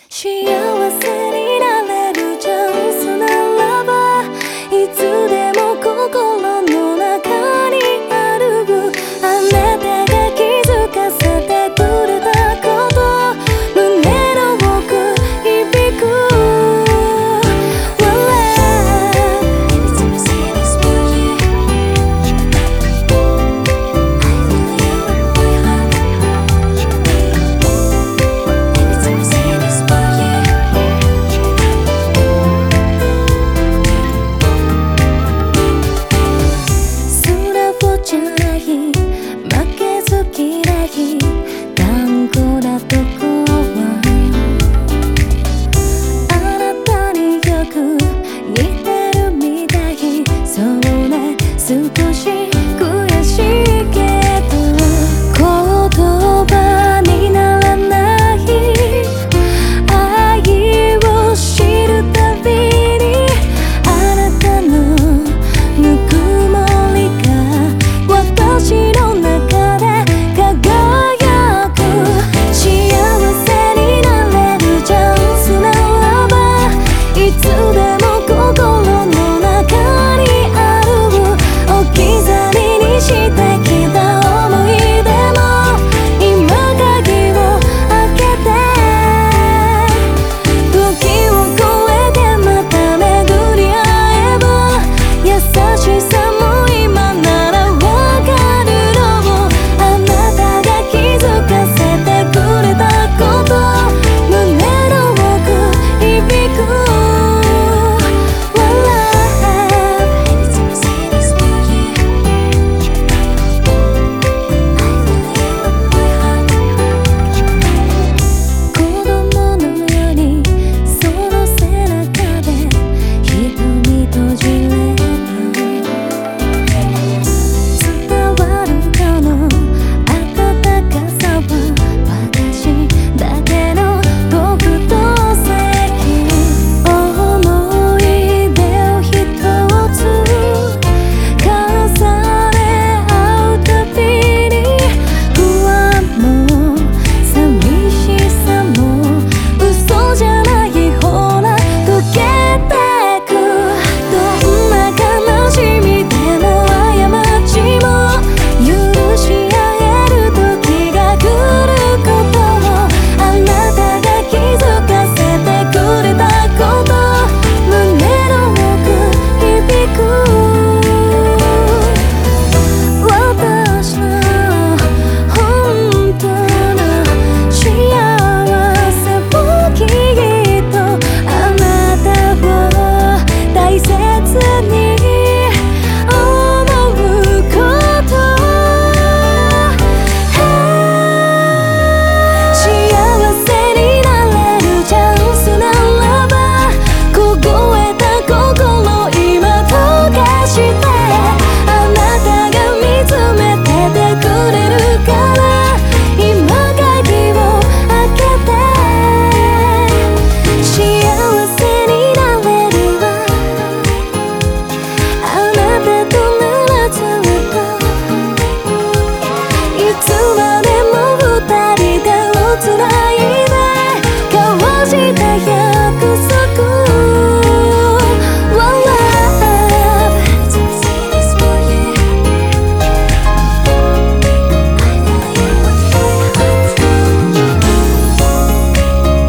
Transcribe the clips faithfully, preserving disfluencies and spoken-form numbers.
幸せになれるチャンスならばいつでも心の中にある。あなたが気づかせてくれたこと胸の奥響く。少し悔しいけど言葉にならない愛を知るたびにあなたのぬくもりが私の中で輝く。幸せになれるチャンスならばいつでも心の中に置き去りにしてきた思い出も今鍵を開けて時を越えてまた巡り合えば優しさも今ならわかるの。あなたが気づかせてくれたこと胸の奥響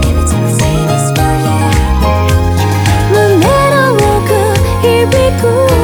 く。Cool.